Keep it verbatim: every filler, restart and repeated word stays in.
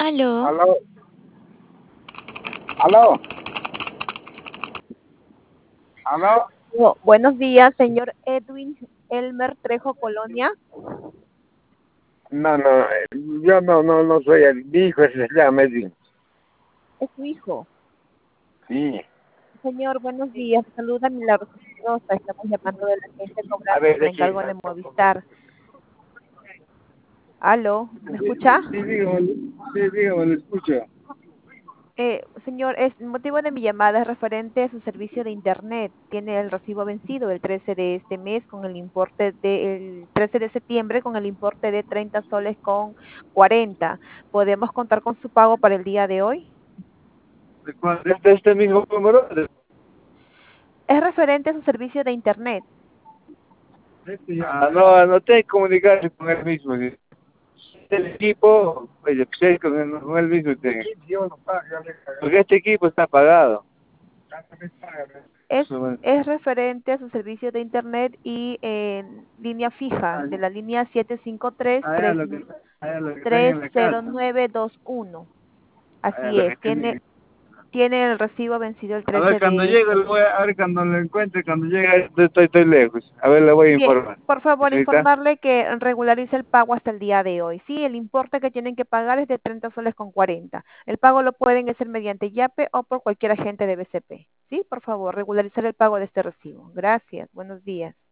Aló. Aló, aló, aló. Bu- Buenos días, señor Edwin Elmer Trejo Colonia. No, no, eh, yo no, no, no soy el mi hijo, se llama Edwin. Es su hijo. Sí. Señor, buenos días. Saluda Milagros Espinosa. Estamos llamando de la agencia A cobrando ver, por ¿de qué? encargo de Movistar. Aló, ¿me escucha? Sí, dígame, sí, dígame, lo escucho. Eh, señor, es, el motivo de mi llamada es referente a su servicio de Internet. Tiene el recibo vencido el trece de este mes con el importe del trece de septiembre con el importe de treinta soles con cuarenta. ¿Podemos contar con su pago para el día de hoy? ¿De cuál? ¿Este, este mismo número? De- Es referente a su servicio de Internet. Ah, no, no tiene que comunicarse con él mismo. ¿Sí? El equipo, pues, sí, con él, con él mismo. Tiene. Porque este equipo está pagado. Es, Eso, es referente a su servicio de Internet y en línea fija de la línea siete cinco tres, allá lo que, allá lo que tenga tres en la cero casa. nueve dos uno. Allá Así lo que es, tenga. tiene, tiene el recibo vencido el A ver, trece cuando de llegue, este le mes. voy a, a ver, cuando lo encuentre, cuando llegue, estoy, estoy lejos. A ver, le voy a Bien, informar. por favor, ¿Señorita? informarle que regularice el pago hasta el día de hoy. Sí, el importe que tienen que pagar es de treinta soles con cuarenta. El pago lo pueden hacer mediante YAPE o por cualquier agente de B C P. Sí, por favor, regularizar el pago de este recibo. Gracias, buenos días.